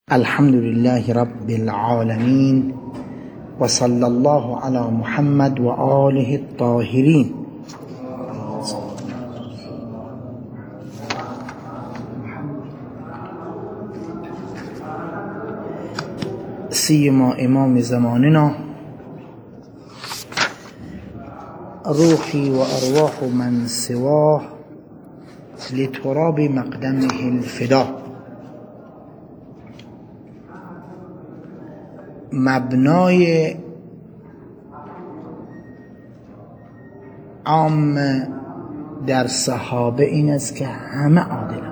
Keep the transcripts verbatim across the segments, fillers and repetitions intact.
الحمد لله رب العالمين وصلى الله على محمد وآله الطاهرين. سيما إمام زماننا روحي وأرواح من سواه لتراب مقدمه الفدا. مبنای عام در صحابه این است که همه عادلند.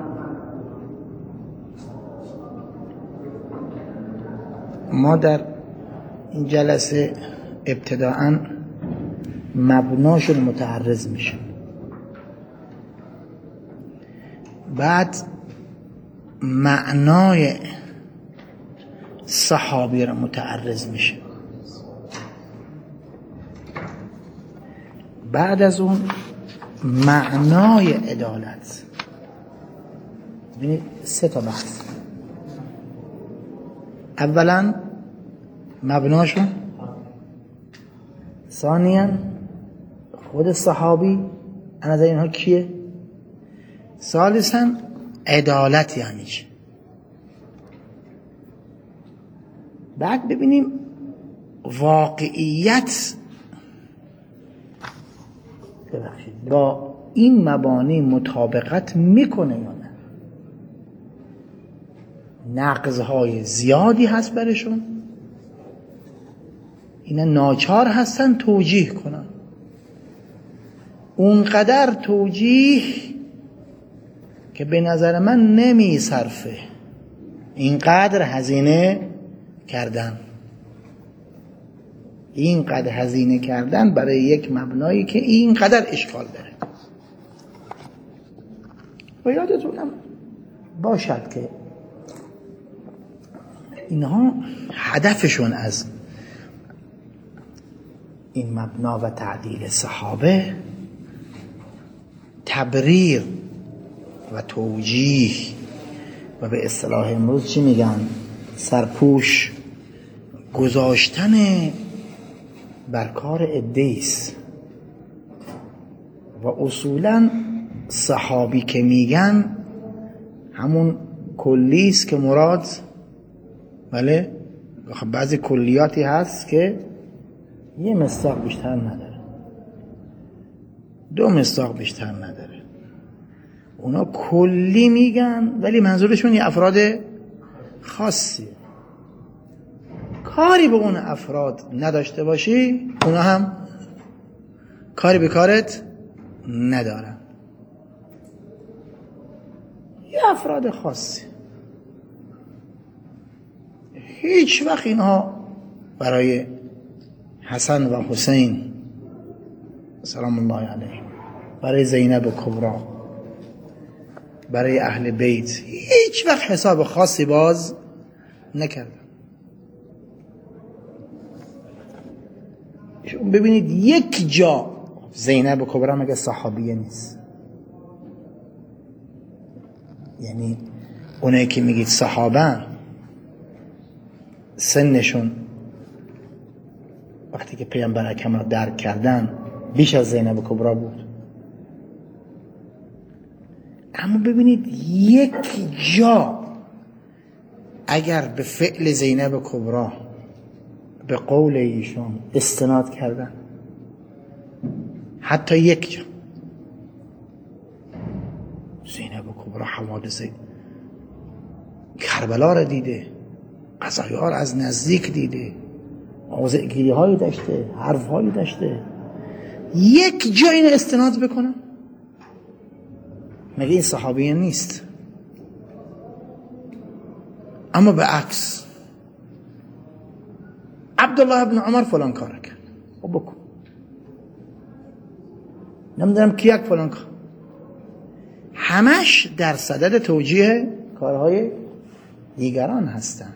ما در این جلسه ابتداءً مبناشون متعرض میشه، بعد معنای صحابی را متعرض میشه، بعد از اون معنای عدالت. ببینید سه تا بحث. اولا مبناشون، ثانیا خود صحابی از اینها کیه، ثالثا عدالت یعنی چی. بعد ببینیم واقعیت با این مبانی مطابقت میکنه یا نه. نقضهای زیادی هست برشون، اینا ناچار هستن توجیه کنن، اونقدر توجیه که به نظر من نمی صرفه اینقدر هزینه کردن اینقدر هزینه کردن برای یک مبنایی که اینقدر اشکال داره. و یادتونم باشد که اینها هدفشون از این مبنا و تعدیل صحابه تبریر و توجیه و به اصطلاح امروز چی میگن، سرپوش گذاشتن بر کار عده‌ایست. و اصولا صحابی که میگن همون کلیست که مراد، بله بعضی کلیاتی هست که یه مصداق بیشتر نداره، دو مصداق بیشتر نداره. اونا کلی میگن ولی منظورشون یه افراد خاصی. کاری به اون افراد نداشته باشی اونا هم کاری به کارت ندارن. یه افراد خاصی. هیچ وقت اینها برای حسن و حسین سلام الله علیه، برای زینب کبری، برای اهل بیت هیچ وقت حساب خاصی باز نکردن. ببینید یک جا زینب کبری مگه صحابیه نیست؟ یعنی اونایی که میگید صحابه سنشون وقتی که پیامبر اکرم را درک کردن بیش از زینب کبری بود. اما ببینید یک جا اگر به فعل زینب کبری به قول ایشون استناد کردن، حتی یک جا، زینب کبری حوادث کربلا را دیده، قضایا را از نزدیک دیده، موضعگیری هایی داشته، حرف هایی داشته، یک جا این استناد بکنن مگه این صحابیه نیست؟ اما به عکس عبدالله ابن عمر فلان کار کرد، خب بکن. نمیدونم کی یک فلان کار، همش در صدد توجیه کارهای دیگران هستن.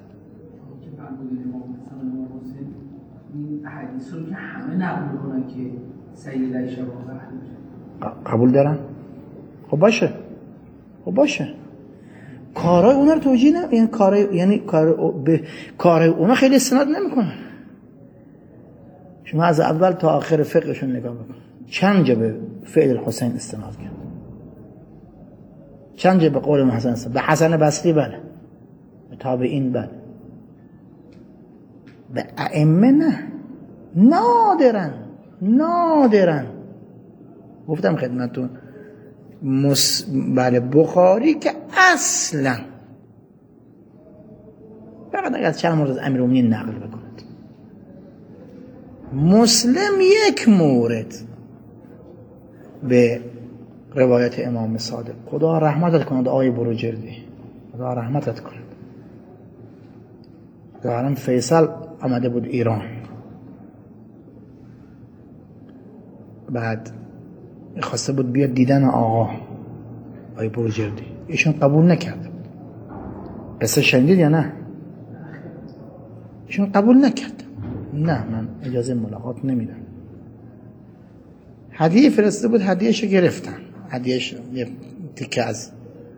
این حدیث رو که همه نقل میکنن که سید عایشه قبول دارن؟ خب باشه، خب باشه. کارهای اونا رو توجیه نه، یعنی کارهای یعنی کار به کارهای اونا خیلی استناد نمیکنن. شما از اول تا آخر فقهشون نگاه بکن، چند جا به فعل الحسین استناد کرد، چند جا به قول حسن است، به حسن بصری بله، به تابعین بله، به ائمه نه، نادرن نادرن. گفتم خدمتتون مس... بله بخاری که اصلا فقط اگر چند مورد از امیرالمومنین نقل بکنید. مسلم یک مورد به روایت امام صادق. خدا رحمتت کند آقای بروجردی، خدا رحمتت کند. دارم فیصل آمده بود ایران، بعد خواسته بود بیاد دیدن آقا آقای بروجردی، ایشون قبول نکرد. قصه شنیدید یا نه؟ ایشون قبول نکرد، نه من اجازه ملاقات نمیدم. هدیه فرسته بود، هدیهشو گرفتن، هدیهش یه تیکه از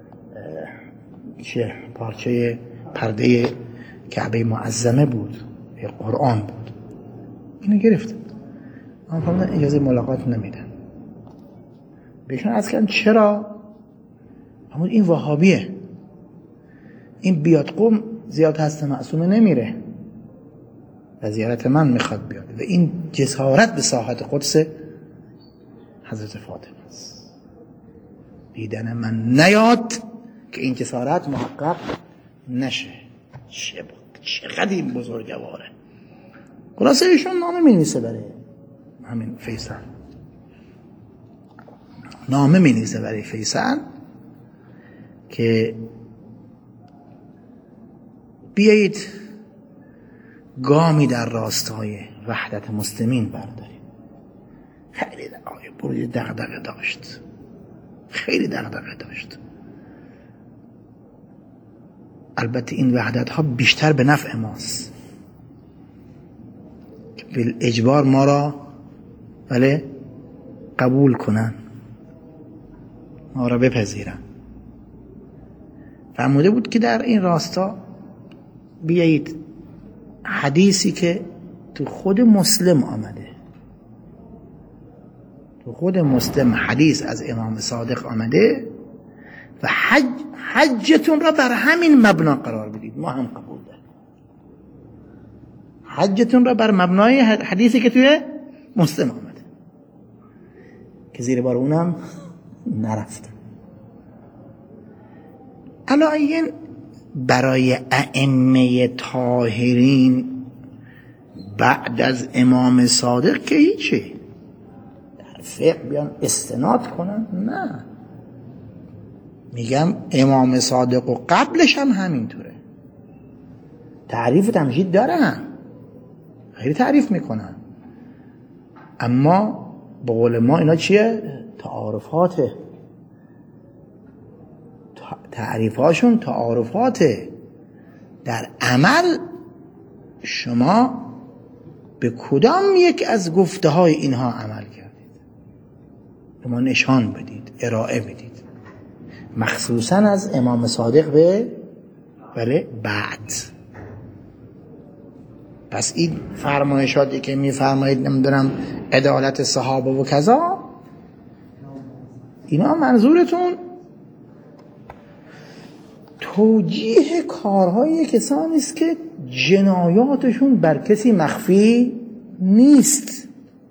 چه پارچه پرده کعبه معظمه بود، یه قرآن بود، اینو گرفتن. اما فرمودن اجازه ملاقات نمیدن. بهشون عرض کردن چرا؟ فرمود این وهابیه، این بیاد قم زیاد هست معصومه نمیره و زیارت من میخواد بیاد و این جسارت به ساحت قدس حضرت فاطمه است. دیدن من نیاد که این جسارت محقق نشه. چه چقدر این بزرگواره. خلاصه ایشون نامه می نویسه برای همین فیصل، نامه می نویسه برای فیصل که بیایید گامی در راستای وحدت مسلمین برداریم. خیلی آقای دغدغه داشت، خیلی دغدغه داشت. البته این وحدت ها بیشتر به نفع ماست که بالاجبار ما را ولی قبول کنن، ما را بپذیرن. فرموده بود که در این راستا بیایید حدیثی که تو خود مسلم آمده، تو خود مسلم حدیث از امام صادق آمده و حج حجتون را بر همین مبنا قرار بدید، ما هم قبول داریم. حجتون را بر مبنای حدیثی که توی مسلم آمده که زیر بار اونم نرفتن. علایین برای ائمه طاهرین بعد از امام صادق که هیچی در فقه بیان استناد کنن، نه، میگم امام صادق و قبلش هم همینطوره. تعریف و تمجید دارن، خیلی تعریف میکنن، اما به قول ما اینا چیه؟ تعارفاته، تعریفاشون تعارفاته. در عمل شما به کدام یک از گفته های اینها عمل کردید؟ به ما نشان بدید، ارائه بدید، مخصوصا از امام صادق به بله بعد. پس این فرمایشاتی که میفرمایید نمیدونم عدالت صحابه و کذا، اینا منظورتون توجیه کارهای کسانی است که جنایاتشون بر کسی مخفی نیست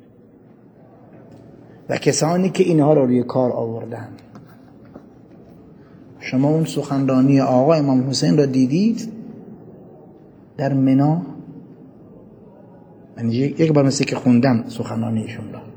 و کسانی که اینها رو روی کار آوردن. شما اون سخنرانی آقا امام حسین را دیدید در منا؟ من یک بار مثل که خوندم سخنرانیشون را،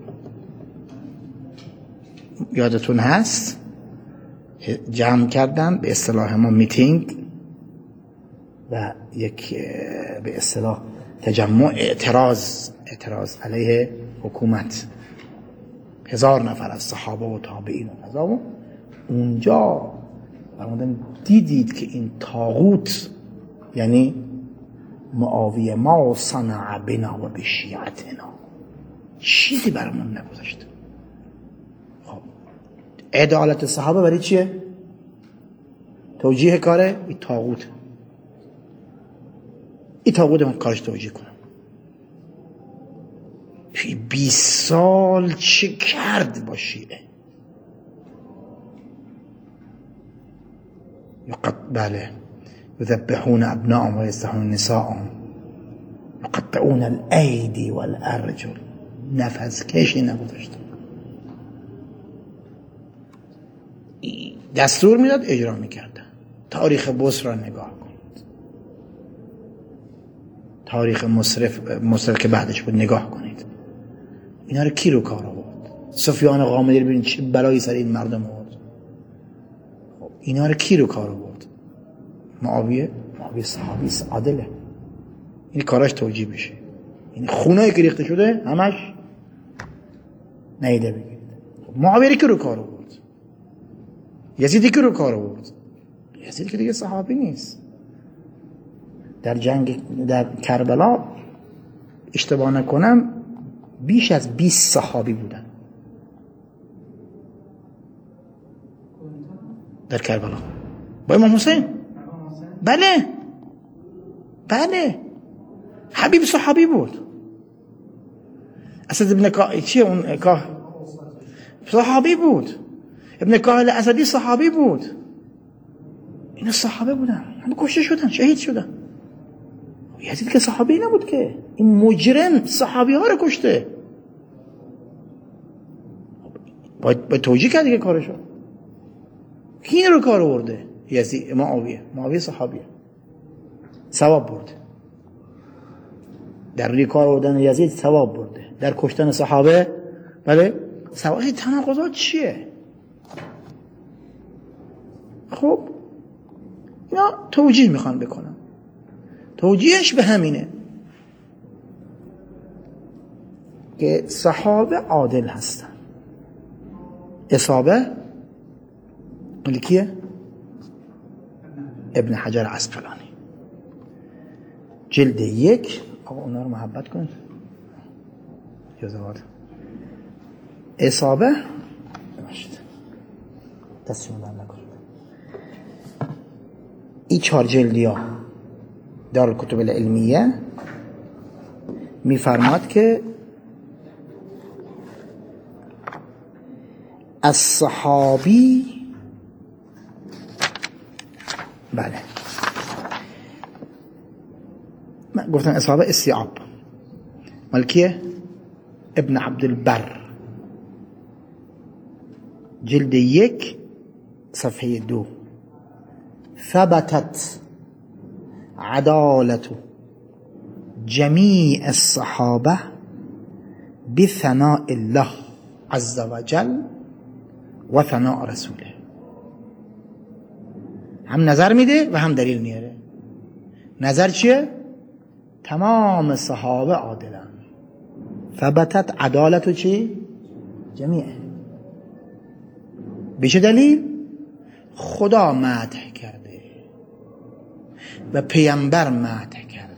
یادتون هست؟ جمع کردن به اصطلاح ما میتینگ و یک به اصطلاح تجمع اعتراض اعتراض علیه حکومت، هزار نفر از صحابه و تابعین و قضا. اونجا فرمودن دیدید که این طاغوت یعنی معاویه ما و صنع بنا و بشیعتنا چیزی برامون نگذاشت. خب عدالت صحابه برای چیه؟ توجیه کاره این طاغوت، این طاغوت من کارش توجیه کنم. توی بیست سال چه کرد با شیعه؟ یقط بله یذبحون ابناءهم و یستحیون نساءهم یقطعون الایدی والارجل، نفس کشی نگذاشت، دستور میداد اجرا میکردن. تاریخ بصره را نگاه کنید، تاریخ مصرف مصرف که بعدش بود نگاه کنید. اینا رو کی رو کار آورد؟ سفیان غامدی رو ببینید چه بلایی سر این مردم آورد. اینا رو کی رو کار آورد؟ معاویه. معاویه صحابی عادله، این کاراش توجیه بشه. این خونایی که ریخته شده همش نیده بگیرید. معاویه کی رو کار آورد؟ یزیدی که رو کار آورد. یزید که دیگه صحابی نیست. در جنگ در کربلا اشتباه نکنم بیش از بیست صحابی بودن در کربلا با امام حسین. بله بله حبیب صحابی بود. اسد ابن کا چیه اون کاه صحابی بود. ابن کاهل اسدی صحابی بود. اینا صحابه بودن، همه کشته شدن، شهید شدن. یزید که صحابی نبود که، این مجرم صحابی ها رو کشته. باید, باید توجیه کرد که کارشو. کی این رو کار آورده؟ یزید. معاویه. معاویه صحابیه، ثواب برده در روی کار آوردن یزید، ثواب برده در کشتن صحابه. بله ثواب. تناقضات چیه؟ خب اینا توجیه میخوان بکنم. توجیهش به همینه که صحابه عادل هستن. اصابه ملکیه ابن حجر عسقلانی جلد یک. آقا اونا رو محبت کنید. جزوات اصابه باشید، دستشون در نکنید. این چهار جلدی ها دارالکتب العلمیه میفرماد که الصحابی، بله من گفتم اصابه استیعاب ملکیه ابن عبدالبر جلد یک صفحه دو. ثبتت عدالة جميع الصحابة بثناء الله عز وجل و ثناء رسوله. هم نظر میده و هم دلیل میاره. نظر چیه؟ تمام صحابه عادلن. ثبتت عدالت چی؟ جمیعه. بشه دلیل؟ خدا مدح کرده و پیامبر مدح کرده.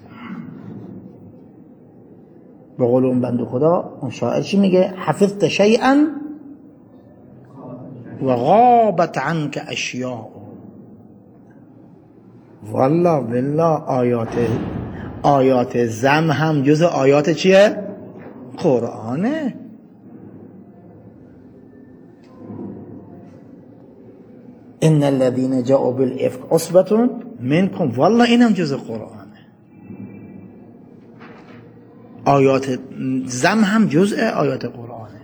به قول اون بنده خدا اون شاعر چی میگه؟ حفظت شیئا و غابت عنک اشیاء. والله بالله آیات آیات زم هم جز آیات چیه؟ قرآنه. ان الذين جاءوا بالافك عصبه منكم، والله اینم جز قرآنه. آیات زم هم جزء آیات قرآنه.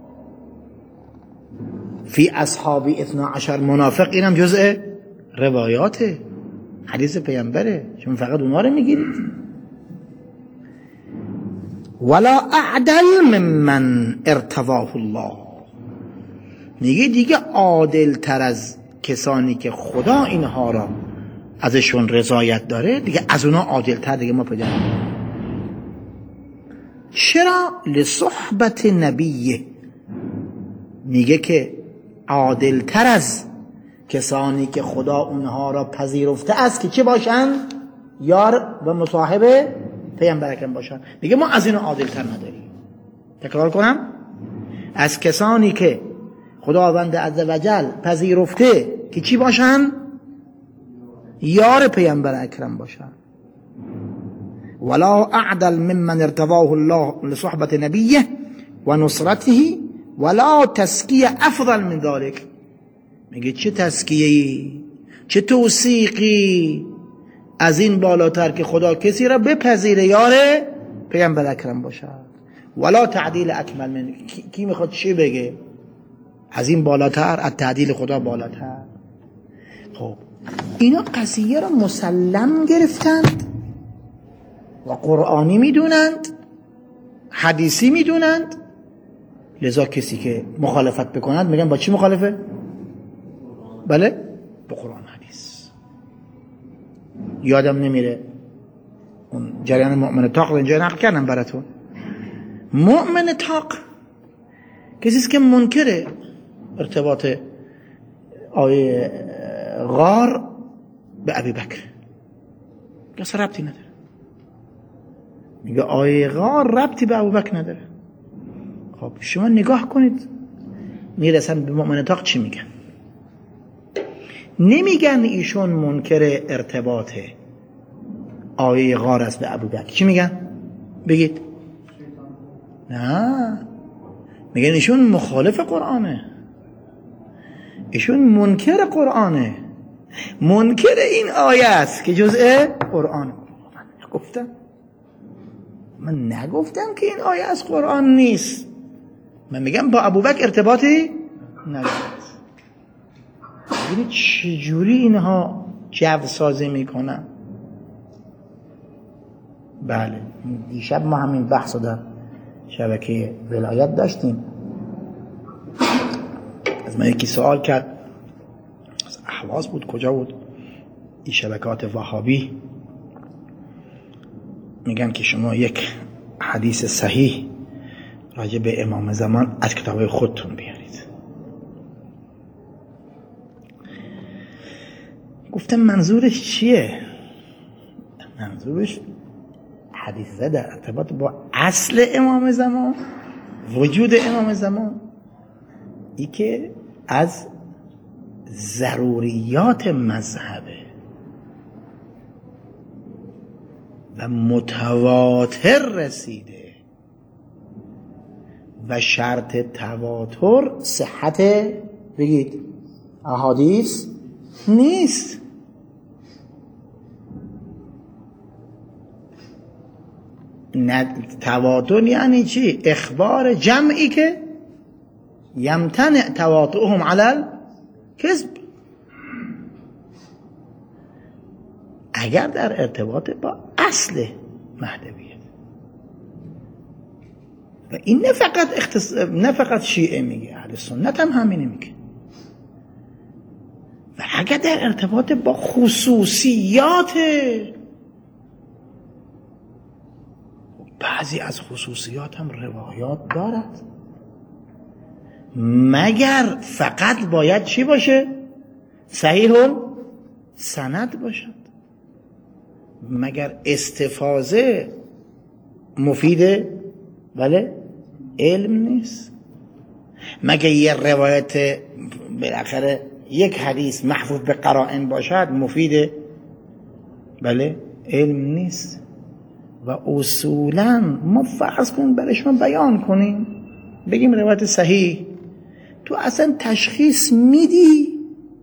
فی اصحابی اثنا عشر منافق، اینم جزء روایاته، حدیث پیامبره. شما فقط اونها رو میگیرید. ولا اعدل ممن ارتضاه الله، میگه دیگه عادل تر از کسانی که خدا اینها را ازشون رضایت داره، دیگه از اونها عادل تر دیگه ما پیدا نمی‌کنیم. چرا؟ لصحبت نبیه، میگه که عادل تر از کسانی که خدا اونها را پذیرفته است که چه باشن؟ یار و مصاحب پیامبر اکرم باشن. میگه ما از اینو عادل تر نداریم. تکرار کنم، از کسانی که خداوند عزوجل پذیرفته که چی باشن؟ یار پیامبر اکرم باشن. ولا اعدل ممن ارتضاه الله لصحبت نبیه و نصرته ولا تزکیه افضل من ذلك. میگه چه تزکیه‌ای، چه توثیقی از این بالاتر که خدا کسی را بپذیره یار پیامبر اکرم باشد. ولا تعدیل اکمل من، کی, کی میخواد چی بگه از این بالاتر، از تعدیل خدا بالاتر. خب اینا قضیه را مسلم گرفتند و قرآنی میدونند، حدیثی میدونند، لذا کسی که مخالفت بکنند میگن با چی مخالفه؟ بله با قرآن حدیث. یادم نمیره اون جریان مؤمن تاق اینجا نقل کردم براتون. مؤمن تاق کسی است که منکر ارتباط آیه غار به ابی بکر، کسی ربطی نداره. میگه آیه غار ربطی به ابو بکر نداره. خب شما نگاه کنید میرسن به مؤمن تاق چی میگن؟ نمیگن ایشون منکر ارتباط آیه غار است به ابو بکر. چی میگن؟ بگید. نه، میگن ایشون مخالف قرآنه، ایشون منکر قرآنه، منکر این آیه است که جزء قرآن. من نگفتم من نگفتم که این آیه از قرآن نیست. من میگم با ابوبکر ارتباطی ندارد. ببینید چجوری اینها جو سازی میکنن. بله دیشب ما همین بحث در شبکه ولایت داشتیم. از من یکی سوال کرد، از اهواز بود کجا بود، این شبکات وهابی، میگن که شما یک حدیث صحیح راجع به امام زمان از کتاب خودتون بیارید. گفتم منظورش چیه؟ منظورش حدیثه در ارتباط با اصل امام زمان، وجود امام زمان، ای که از ضروریات مذهبه و متواتر رسیده و شرط تواتر صحت بگید احادیث نیست. تواتر یعنی چی؟ اخبار جمعی که یمتنع تواطؤهم علی الکذب. اگر در ارتباط با اصل مهدویت، و این نه فقط اختص... نه فقط شیعه میگه، اهل سنت هم همینه میگه. و اگر در ارتباط با خصوصیات، بعضی از خصوصیات هم روایات دارد، مگر فقط باید چی باشه؟ صحیح سند باشد. مگر استفاضه مفید بله علم نیست. مگر یه روایت بالاخره یک حدیث محفوظ به قرائن باشد مفید بله علم نیست. و اصولا ما فرض کنیم برای شما بیان کنیم، بگیم روایت صحیح، تو اصلا تشخیص میدی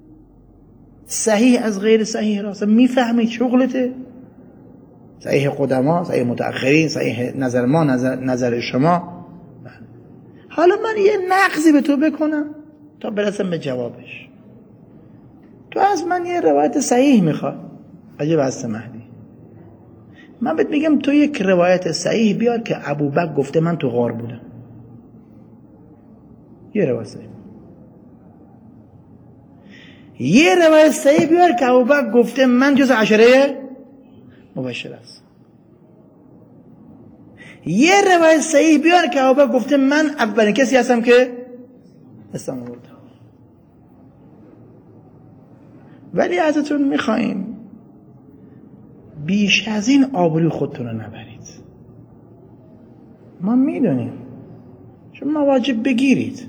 صحیح از غیر صحیح را؟ اصلا میفهمی شغلته؟ صحیح قدما، صحیح متأخرین، صحیح نظر ما، نظر, نظر شما. حالا من یه نقضی به تو بکنم تا برسم به جوابش. تو از من یه روایت صحیح میخواد راجع به حضرت مهدی. من بهت میگم تو یک روایت صحیح بیار که ابوبکر گفته من تو غار بودم. یه روایت صحیح. یه روایت صحیح بیار که ابوبکر گفته من جز عشره مبشر است. یه روایت صحیح بیار که ابوبکر گفته من اولین کسی هستم که اسلام آوردم. ولی ازتون میخوایم بیش از این آبروی خودتون رو نبرید. ما میدونیم شما واجب بگیرید.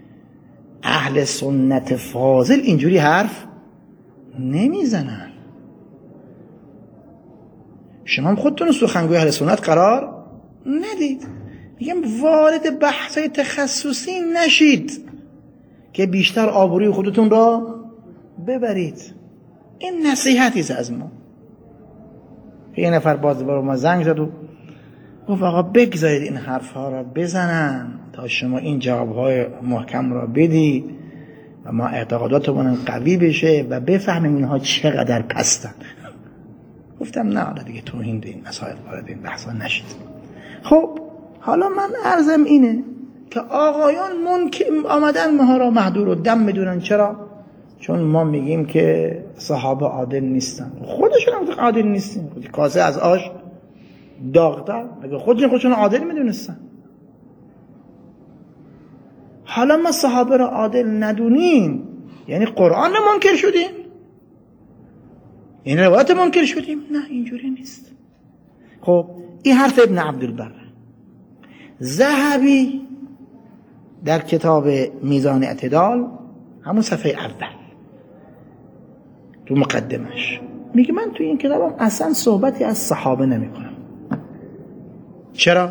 اهل سنت فاضل اینجوری حرف نمیزنن. شما هم خودتون سخنگوی اهل سنت قرار ندید. میگم وارد بحثای تخصصی نشید که بیشتر آبروی خودتون را ببرید. این نصیحتی از ما. یه نفر باز بار ما زنگ زد و گفت آقا بگذارید این حرفها را بزنن تا شما این جوابهای محکم را بدید و ما اعتقاداتمون قوی بشه و بفهمیم اینها چقدر پستن. گفتم نه حالا دیگه توهین به این مسائل وارد این بحثا نشید. خب حالا من عرضم اینه که آقایان ممکن آمدن ماها را محدور و دم میدونن. چرا؟ چون ما میگیم که صحابه عادل نیستن. خودشون هم عادل نیستن. کاسه از آش داغ‌تر. مگه خودشون خودشون عادل میدونستن؟ حالا ما صحابه را عادل ندونیم یعنی قرآن را منکر شدیم؟ این روایت منکر شدیم؟ نه اینجوری نیست. خب این حرف ابن عبدالبر. ذهبی در کتاب میزان اعتدال همون صفحه اول تو مقدمش میگه من تو این کتابم اصلا صحبتی از صحابه نمی کنم. چرا؟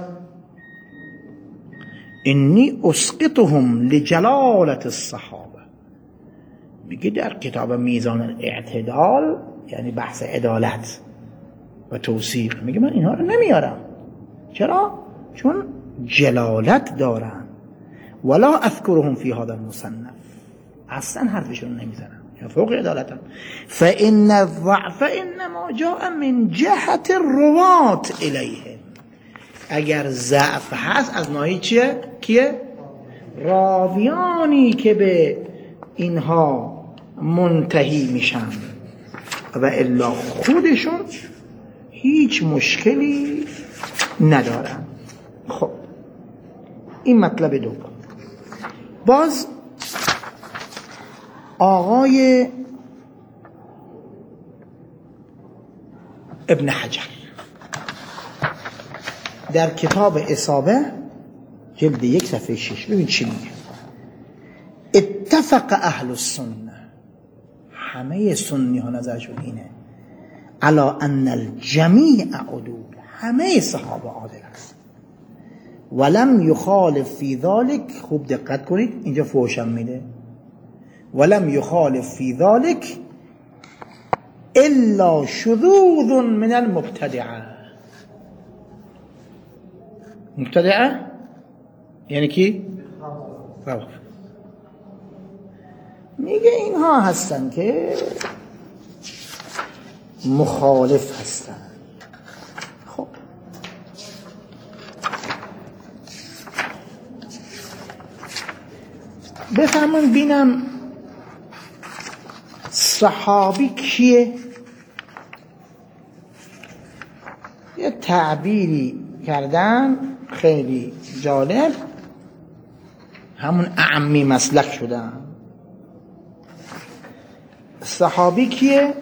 انی اسقطهم لجلالت الصحابه. میگه در کتاب میزان اعتدال یعنی بحث عدالت و توثیق، میگه من اینها رو نمیارم. چرا؟ چون جلالت دارن. ولا اذکرهم فی هذا المصنف. اصلا حرفشون نمیزنم یا فوق عدالتم. فان الضعف انما جاء من جهت الروات الیهم. اگر ضعف هست از ناحیه چیه؟ کیه؟ راویانی که به اینها منتهی میشن و الا خودشون هیچ مشکلی ندارن. خب این مطلب دوم. باز آقای ابن حجر در کتاب اصابه جلد یک صفحه شش ببین چی میگه. اتفق اهل السنه، همه سنی ها نظرشون اینه، علا ان الجمیع عدول، همه صحابه عادل هست. ولم یخالف فی ذلک، خوب دقت کنید اینجا فوشم میده، ولم یخالف فی ذلک الا شذوذ من المبتدعه. مبتدعه یعنی کی؟ روافض. میگه اینها هستن که مخالف هستن. خب بفهمون بینم صحابی کیه؟ یه تعبیری کردن خیلی جالب، همون اعمی مسلک شدن. صحابی کیه؟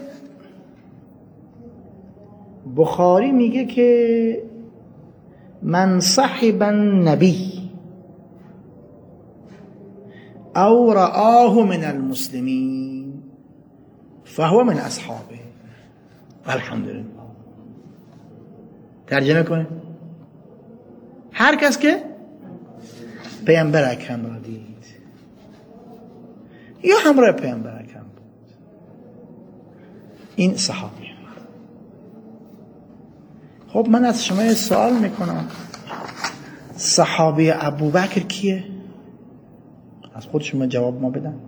بخاری میگه که من صحب النبی او رآه من المسلمین فهو من اصحابه. الحمدلله. ترجمه کنه هر کس که پیامبر اکرم را دید یا همراه پیامبر اکرم بود، این صحابی. خب من از شما یه سوال میکنم، صحابی ابوبکر کیه؟ از خود شما جواب ما بدن.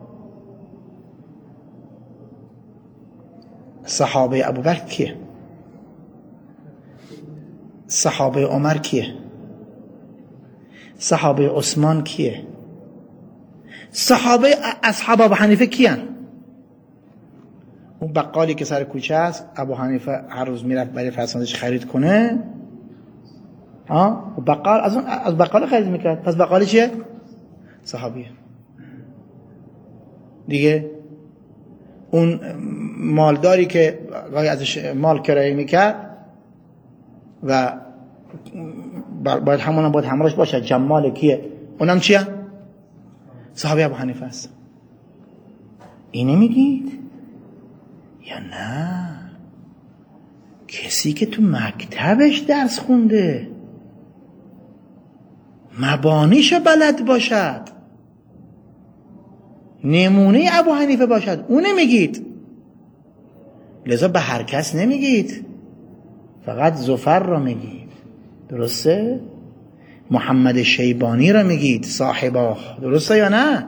صحابه ابوبکر کیه؟ صحابه عمر کیه؟ صحابه عثمان کیه؟ صحابه اصحاب ابو حنیفه کیان؟ اون بقالی که سر کوچه است، ابو حنیفه هر روز میرفت برای فرزندش خرید کنه، ها، بقال از اون از بقال خرید میکرد. پس بقال چیه؟ صحابیه دیگه. اون مالداری که گاهی ازش مال کرایه میکرد و باید همون هم باید همراهش باشه، جمال کیه؟ اونم چیه؟ صحابی ابو حنیفه است. اینه میگید یا نه؟ کسی که تو مکتبش درس خونده، مبانیشو بلد باشد، نمونه ابو حنیفه باشد، اونه میگید. لذا به هر کس نمیگید، فقط زفر رو میگید. درسته؟ محمد شیبانی رو میگید صاحبا، درسته یا نه؟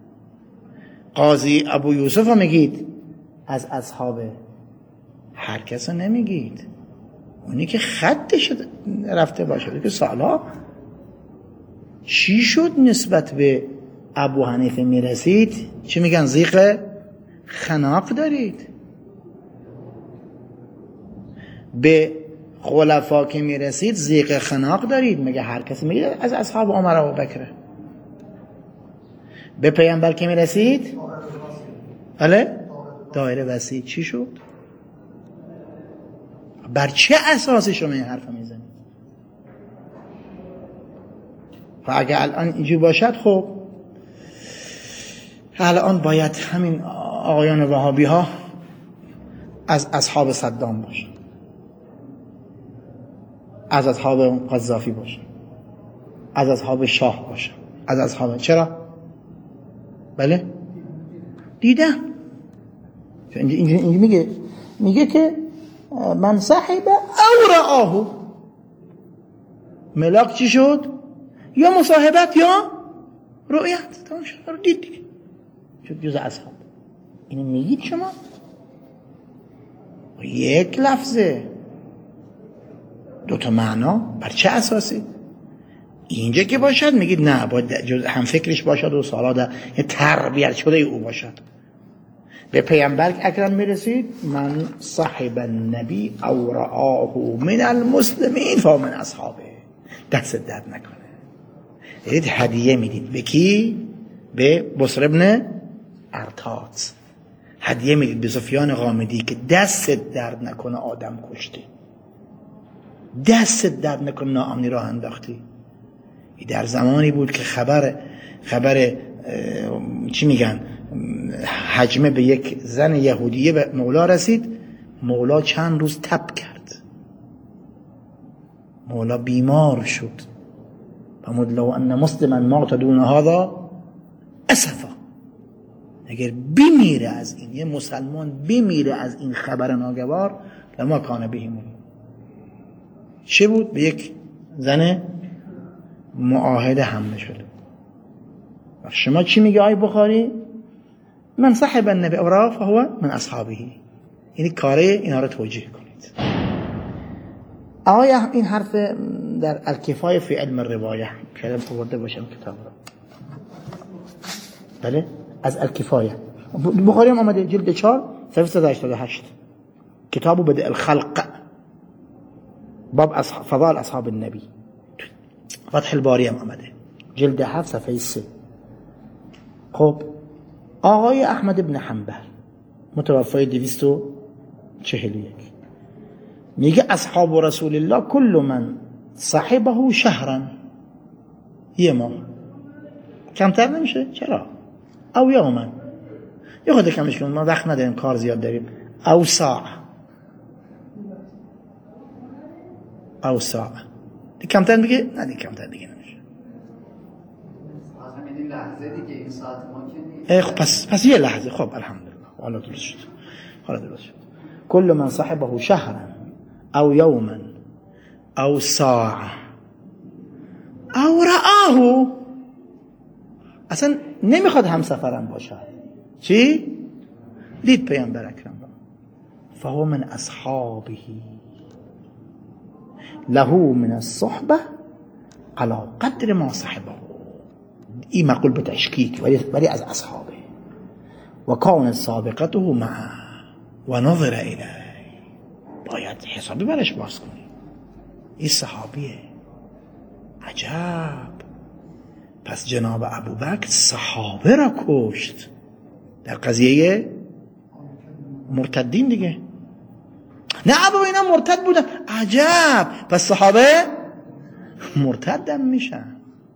قاضی ابو یوسف رو میگید از اصحاب، هر کس رو نمیگید. اونی که خطش رفته باشه که سالا چی شد نسبت به ابو حنیفه میرسید؟ چی میگن؟ زیغ خناق دارید. به خلفا که میرسید زیغ خناق دارید. میگه هر کسی میگه از اصحاب عمر و بکره. به پیامبر که میرسید بله دایره وسیع. چی شد؟ بر چه اساسی شما این حرف میزنید؟ و اگه الان اینجوری باشد، خب الان باید همین آقایان وهابی ها از اصحاب صدام باشن، از اصحاب قذافی باشن، از اصحاب شاه باشن، از اصحاب. چرا؟ بله دیدم اینجا اینجا میگه میگه که من صاحب او رآهو، ملاک چی شد؟ یا مصاحبت یا رؤیت. تمام شد، رو دید دیگه، شد جز اصحاب. اینو میگید شما یک لفظه دوتا معنا، بر چه اساسی؟ اینجا که باشد میگید نه، باید جز هم فکرش باشد و سالا در تربیت شده او باشد. به پیامبر اکرم میرسید من صاحب النبی او رآه من المسلمین فمن اصحابه. دست درد نکنه. یعنی هدیه میدید به کی؟ به بصر ابن ارتاط. هدیه میدید به سفیان غامدی که دست درد نکنه آدم کشتی، دست درد نکنه ناامنی راه انداختی. در زمانی بود که خبر خبر چی میگن حجمه به یک زن یهودیه به مولا رسید. مولا چند روز تب کرد، مولا بیمار شد. فرمود لو ان مسلما مات دون هذا اسفا، اگر بمیره از این، یه مسلمان بمیره از این خبر ناگوار، لما کان بهمون. چه بود؟ به یک زن معاهده حمله شده. شما چی میگه آی بخاری؟ من صاحب النبی اورا فهو من اصحابه. یعنی کاره اینا رو توجیه کنید. آیا این حرف در الکفایه فی علم الروایه کلام آورده باشم کتاب رو؟ بله از الکفایه بخاری هم آمده جلد چهار صفحه صد و هشتاد و هشت، کتابو بدء الخلق، باب اصحاب فضائل اصحاب النبی. فتح الباری هم آمده جلد هفت صفحه سه. خب آقای احمد بن حنبل متوفی دویست و چهل و یک میگه اصحاب رسول الله کل من صاحبه شهرا، یه ماه، کمتر نمیشه. چرا؟ او یوما، یه خود کمش کنیم، ما وقت نداریم، کار زیاد داریم. او ساعه، او ساعه دی کمتر میگه؟ نه دی کمتر دیگه نمیشه. از همین لحظه دیگه این ساعت ما که نیست. خب پس پس یه لحظه. خب الحمدلله حالا درست شد، حالا درست شد. کل من صاحبه شهرا او یوما او ساعه او رآه، اصلا نمیخواد همسفرم باشد. چی؟ دید پیامبر اکرم را، فهو من اصحابه له من الصحبه على قدر ما صحبه. این مقول به تشکیک ولی از اصحابه. و کان سابقته معه و نظر الیه، باید حسابی برش باز کنی. این صحابیه. عجب، پس جناب ابوبکر صحابه را کشت در قضیه مرتدین دیگه. نه ابو اینا مرتد بودن. عجب، پس صحابه مرتدم میشن.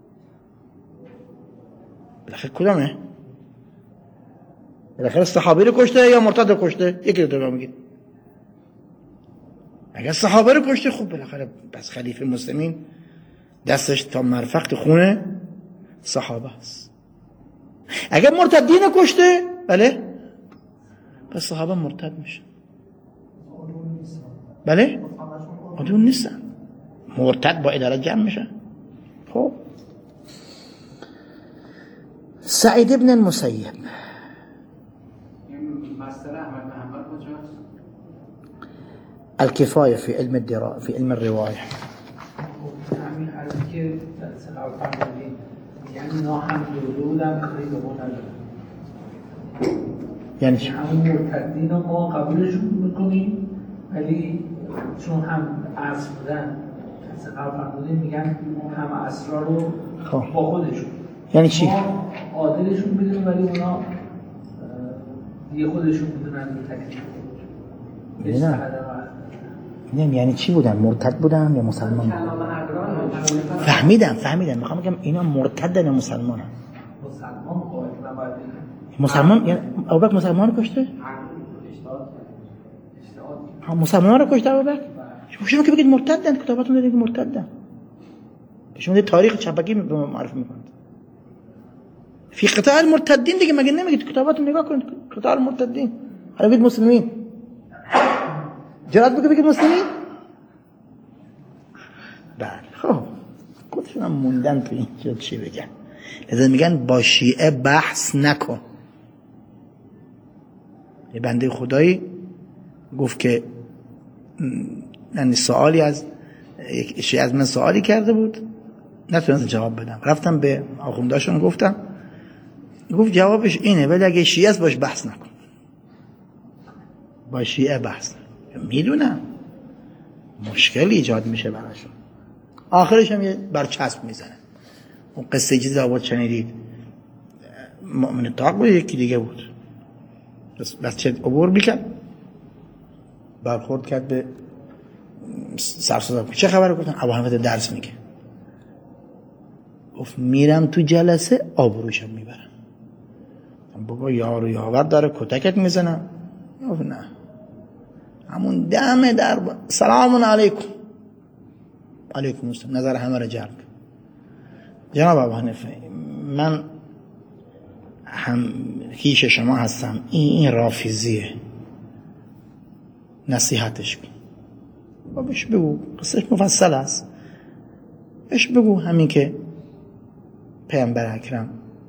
بالاخره کدامه؟ بالاخره صحابی رو کشته یا مرتد رو کشته؟ یکی رو تو میگید. اگر صحابه رو کشته خوب بالاخره پس خلیفه مسلمین دستش تا مرفق خونه صحابه است. اگر مرتدین رو کشته بله پس صحابه مرتد میشه. بله عدول نیستن، مرتد با اداره جمع میشه. خب سعید ابن المسیب مصدر احمد محمد کجاست؟ الکفایه فی علم الدرا فی علم الروایه. همین حرفی که سلام فرمودید یعنی اینا هم دو بودن خیلی به ما ندارن، یعنی چی؟ همون مرتدین رو ما قبولشون میکنیم ولی چون هم عصر بودن سلام فرمودید میگن هم اسرار رو با خودشون، یعنی چی؟ ما عادلشون بدونیم ولی اونا دیگه خودشون بدونن به تکلیف خودشون. نه یعنی چی بودن؟ مرتد بودن یا مسلمان بودن؟ فهمیدم فهمیدم میخوام بگم اینا مرتدن یا مسلمان هم؟ مسلمان قائل نباید مسلمان یعنی ابوبکر مسلمان رو کشته؟ ها مسلمان رو کشته ابوبکر؟ شما که بگید مرتدن کتاباتون دارید که مرتدن. شما دید تاریخ چپکی به ما معرفی میکنید. فی قتال المرتدین دیگه مگه نمیگید کتاباتون نگاه کنید قتال المرتدین. حالا بگید مسلمین. جرأت بگید بگید مسلمین؟ بله خب خودشون هم موندن تو اینجا چی بگن. لذا میگن با شیعه بحث نکن. یه بنده خدایی گفت که یعنی سوالی از یک شیعه از من سوالی کرده بود نتونستم جواب بدم، رفتم به آخونداشون گفتم، گفت جوابش اینه ولی اگه شیعه است باش بحث نکن. با شیعه بحث نکن. میدونم مشکل ایجاد میشه براشون. آخرش هم یه برچسب میزنه. اون قصه چیزی آورد شنیدید مؤمن طاق بود یکی دیگه بود بس, بس چه عبور میکرد برخورد کرد به سرسوزم چه خبره؟ گفتن ابو حنیفه درس میگه. گفت میرم تو جلسه آبروشم میبرم. بابا یارو یاور داره کتکت میزنم. گفت نه همون دم در با... سلام علیکم. علیکم السلام. نظر همه را جلب. جناب ابو حنیفه من هم کیش شما هستم، این این رافضیه نصیحتش کن. با بهش بگو قصهش مفصل است، بهش بگو همین که پیامبر اکرم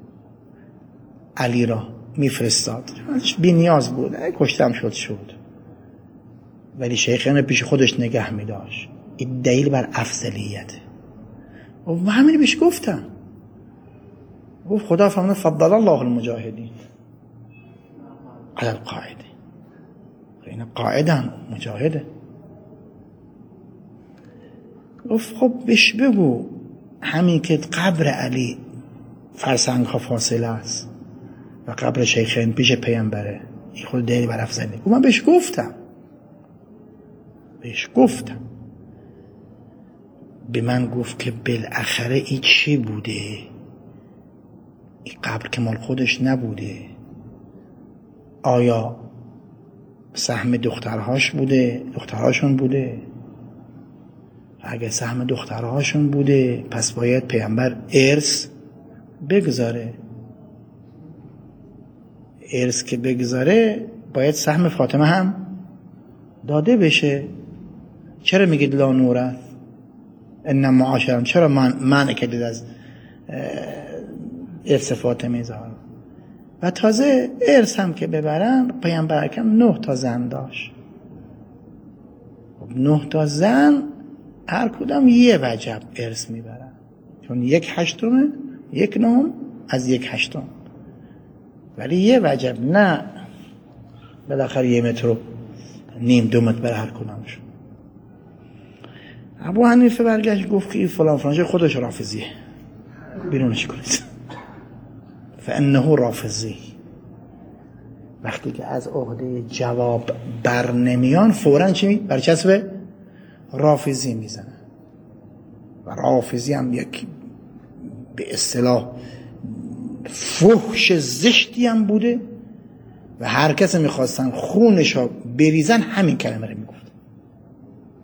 علی را میفرستاد بی نیاز بود، کشتم شد شد ولی شیخین پیش خودش نگه میداشت. این دلیل بر افضلیته. و همین بهش گفتم. گفت خدا فرمود فضل الله المجاهدین علی القاعده. این قاعدن مجاهده. گفت خب بهش بگو همین که قبر علی فرسنگ ها فاصله است و قبر شیخین پیش پیامبره، این خود دلیل بر افضلیته. من بهش گفتم بهش گفتم به من گفت که بالاخره این چی بوده؟ این قبر که مال خودش نبوده. آیا سهم دخترهاش بوده؟ دخترهاشون بوده؟ اگه سهم دخترهاشون بوده پس باید پیامبر ارث بگذاره. ارث که بگذاره باید سهم فاطمه هم داده بشه. چرا میگید لا نورث ان معاشرم؟ چرا من منع کردید از ارث فاطمه زهرا؟ و تازه ارث هم که ببرن پیامبر اکرم نه تا زن داشت. نه تا زن هر کدام یه وجب ارث میبرن، چون یک هشتمه یک نهم از یک هشتم، ولی یه وجب نه بالاخره یه متر و نیم دو متر بر هر کدامشون. ابو حنیفه برگشت گفت که فلان فلان خودش رافضیه، بیرونش کنید. فانه رافضی. وقتی که از عهده جواب بر نمیان فوراً چی برچسب رافضی میزنن. و رافضی هم یک به اصطلاح فحش زشتی هم بوده و هر کس میخواستن خونش رو بریزن همین کلمه رو میگفت.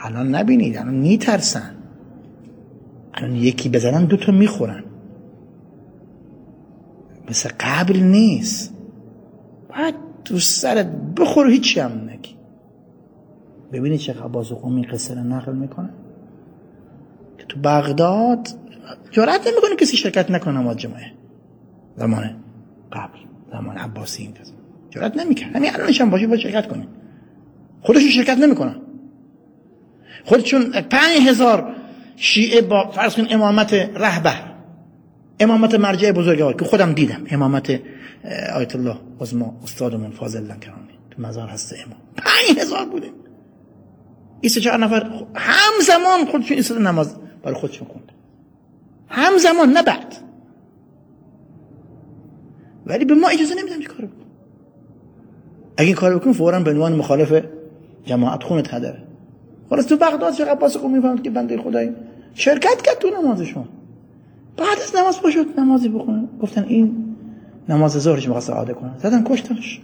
الان نبینید، الان میترسن، الان یکی بزنن دوتا میخورن، مثل قبل نیست. باید تو سرت بخور هیچی هم نگی. ببینید چقدر بازوقومی قصه رو نقل میکنه که تو بغداد جرأت نمیکنه کسی شرکت نکنه نماز جمعه. زمان قبل، زمان عباسی این کسی جرأت نمیکنه. همین الانش هم باشه باید شرکت کنه، خودشون شرکت نمیکنن. خودشون پنج هزار شیعه با فرض کن امامت رهبر، امامت مرجع بزرگوار که خودم دیدم، امامت آیت الله عظما استادمون فاضل لکرانی تو مزار هست امام، پنج هزار بوده، این سه چهار نفر همزمان خودشون ایستاد نماز برای خودشون خوند، همزمان نه بعد. ولی به ما اجازه نمیدن این کارو بکنیم. اگه این کارو بکنیم فوراً به عنوان مخالف جماعت خونت هدره. خلاص تو بغداد چه عباس قومی فهمید که بنده خدایی شرکت کرد تو نمازشون، بعد از نماز پاشد نمازی بخونه، گفتن این نماز ظهرش می‌خواست عاده کنه، زدن کشتنش.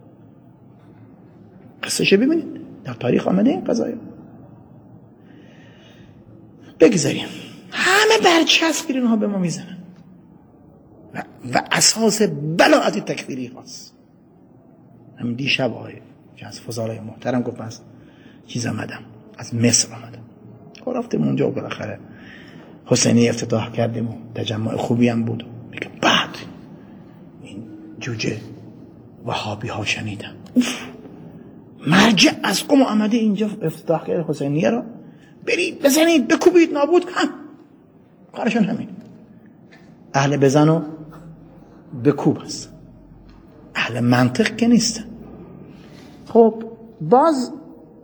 قصه‌شو ببینید در تاریخ آمده این قضایا. بگذاریم همه برچسب اینها به ما میزنن و, و اساس بلاعت تکفیری هاست. همین دیشب آقای از فضلای محترم گفت از چیز آمدم، از مصر آمدم، خب رفتیم اونجا و بالاخره حسینی افتتاح کردیم و تجمع خوبی هم بود. میگه بعد این جوجه وهابی ها شنیدم، اوف مرجع از قم آمده اینجا افتتاح کرد حسینیه را، برید بزنید بکوبید نابود کن. کارشون همین، اهل بزن و بکوب است، اهل منطق که نیستن. خب باز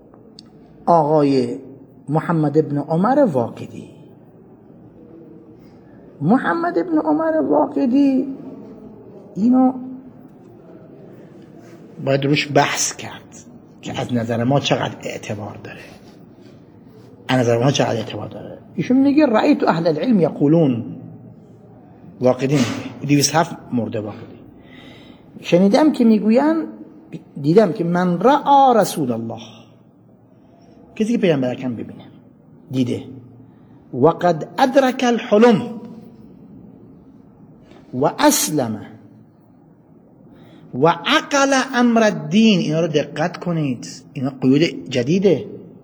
آقای محمد ابن عمر واقدی، محمد ابن عمر واقدی اینو باید روش بحث کرد که از نظر ما چقدر اعتبار داره، از نظر ما چقدر اعتبار داره. ایشون میگه رأیت اهل العلم یقولون، واقدی میگه دویست و هفت مرده واقدی، شنیدم که میگوین، دیدم که من رأى رسول الله، کسی که پیامبر اکرم ببینه دیده، وقد ادرک الحلم و اسلم و عقل امر الدین. اینا رو دقت کنید، اینا قیود جدیده.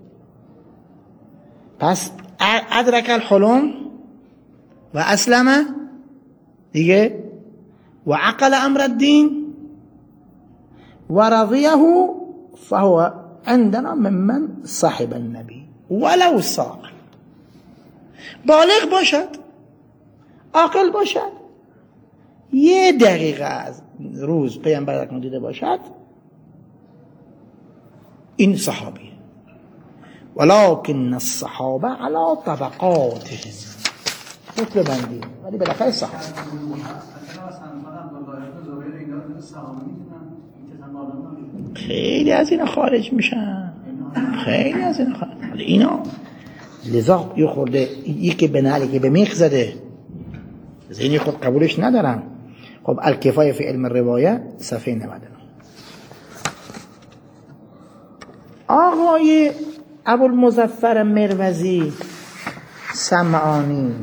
پس ادرک الحلم و اسلم دیگه، و عقل امر الدین و رضیه فهو عندنا ممن صاحب النبی ولو صاغ. بالغ باشد، عاقل باشد، یه دقیقه از روز پیامبر اکرم دیده باشد، این صحابی. ولكن الصحابه على طبقاتهم، مثل بندی، ولی بالاخره صحابه. خیلی از اینا خارج میشن، خیلی از اینا خارج. اینا لذا یه خورده یکی به نعلی که به میخ زده زینی خود قبولش ندارن. خب الکفایه فی علم الروایه صفحه نود و نه. آقای ابوالمظفر مروزی سمعانی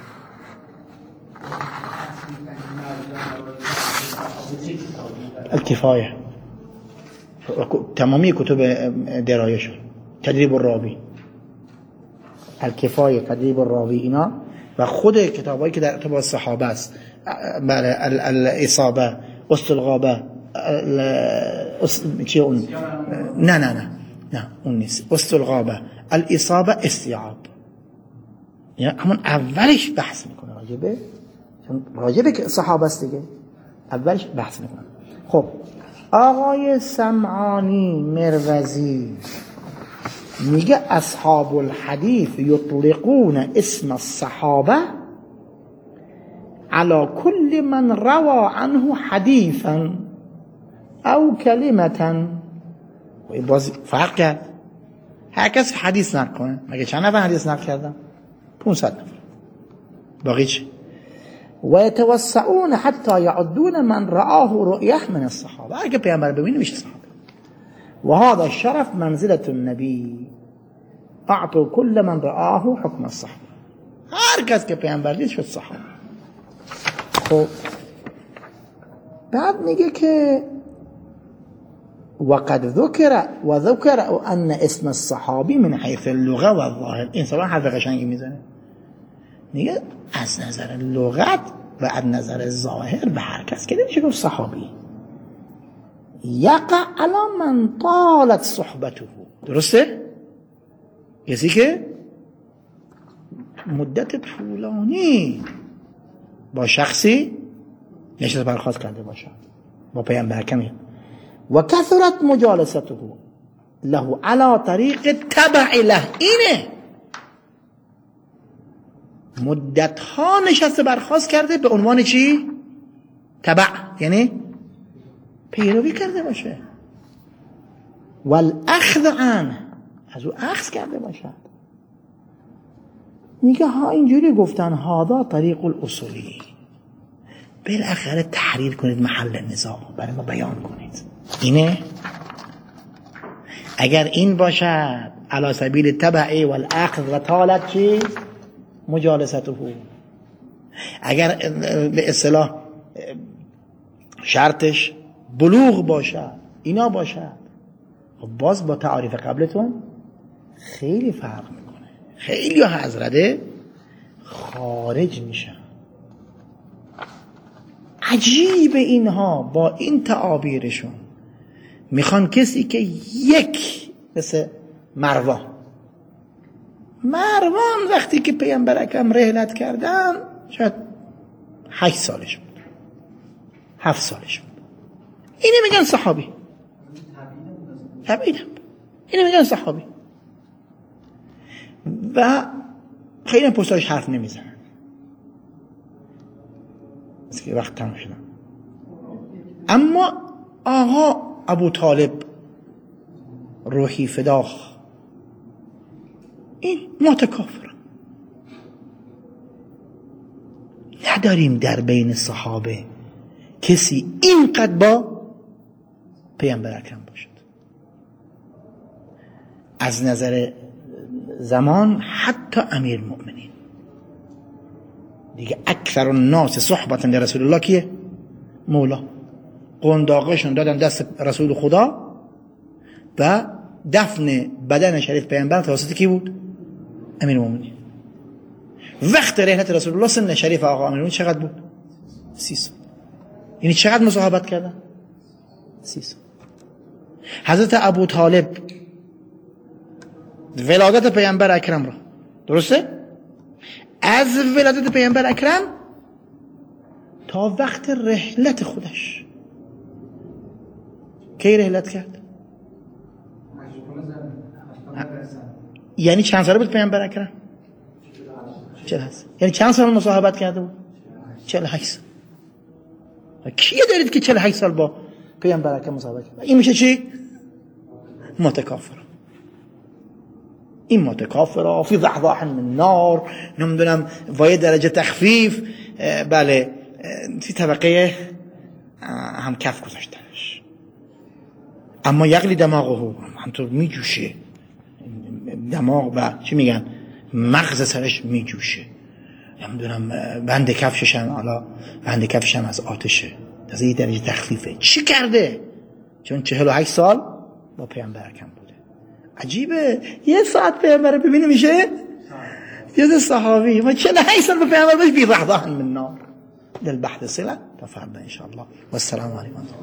الکفایه تمامی کتب درایه شد، تدریب الراوی، الکفایه، تدریب الراوی، اینا و خود کتابایی که در ارتباط صحابه است، بله، الاصابه، وسط الغابه، چی اون؟ نه نه نه نه اون نیست، وسط الغابه، الاصابه، استیعاب، یعنی همون اولش بحث میکنه راجبه، چون راجبه که صحابه است دیگه، اولش بحث میکنه. خب آقای سمعانی مروزی میگه اصحاب الحدیث یطلقون اسم الصحابه على كل من روى عنه حدیثا او کلمتا. و باز فرق کرد، هر کس حدیث نقل کنه، مگه چند نفر حدیث نقل کردن؟ پانصد نفر. باقی چی؟ و یتوسعون حتی یعدون من رآه رؤیه من الصحابه، اگه پیامبر ببینه میشه صحابه. و هذا الشرف منزلة النبی. اعطوا كل من رآه حکم الصحابه، هر کس که پیامبر دید شد صحابه. خب بعد میگه که وقد ذکر و ذکر ان اسم الصحابی من حیث اللغه و الظاهر. این سوال حرف قشنگی میزنه، میگه از نظر لغت و از نظر ظاهر به هر کس که نمیشه گفت صحابی. یقع علی من طالت صحبته، درسته؟ کسی که مدت طولانی با شخصی نشست برخاست کرده باشه، با پیامبر کمی و کثرت مجالسته له علی طریق تبع له. اینه مدت ها نشسته برخاست کرده به عنوان چی؟ تبع، یعنی پیروی کرده باشه. والاخذ عنه، از او اخذ کرده باشد. میگه ها اینجوری گفتن هذا طریق الاصولی، بالاخره تحریر کنید محل نزاع، برای ما بیان کنید. اینه اگر این باشد علی سبیل تبع والاخذ و طالت چی؟ مجالسته، اگر به اصطلاح شرطش بلوغ باشد، اینا باشد، خب باز با تعاریف قبلتون خیلی فرق میکنه. خیلی ها حضرته خارج میشن. عجیب اینها با این تعابیرشون میخوان کسی که یک مثل مروان مروان وقتی که پیامبر اکرم رحلت کردن شاید هشت سالش بود، هفت سالش بود، اینه میگن صحابی. تبعیدم اینه میگن صحابی و خیلی پستاش حرف نمیزنن. از که وقت تمام شدن. اما آقا ابو طالب روحی فداخ این متکافر. نداریم در بین صحابه کسی اینقدر با پیامبر اکرم باشد. از نظر زمان حتی امیر المؤمنین دیگه اکثر الناس صحبتا لرسول الله کیه؟ مولا. قنداقشون دادن دست رسول خدا و دفن بدن شریف پیامبر توسط کی بود؟ امیر المؤمنین. وقت رحلت رسول الله سن شریف آقا امیر المؤمنین چقدر بود؟ سی سال. یعنی چقدر مصاحبت کردن؟ سی سال. حضرت ابو طالب ولادت پیامبر اکرم را، درسته؟ از ولادت پیامبر اکرم تا وقت رحلت خودش کی رحلت کرد؟ یعنی چند ساله بود پیامبر اکرم؟ چهل و هشت. یعنی چند سال مصاحبت کرده بود؟ چهل و هشت سال. کیه دارید که چهل و هشت سال با پیامبر اکرم مصاحبت کرده؟ این میشه چی؟ متکافر. این متکافر فی ضحضاح من نار، نمیدونم وای درجه تخفیف، بله فی طبقه هم کف گذاشتنش. اما یغلی دماغه، همطور میجوشه دماغ و چی میگن مغز سرش میجوشه. نمیدونم بند کفشش هم حالا بند کفش هم از آتشه، از این درجه تخفیفه. چی کرده؟ چون چهل و هشت سال با پیامبر اکرم بوده. عجیبه یه ساعت پیامبر ببینه میشه یه صحابی. ما چهل و هشت سال با پیامبر باش بی رحضان من نار. دل بحث صلت تا فردا ان شاء الله. و السلام علیکم.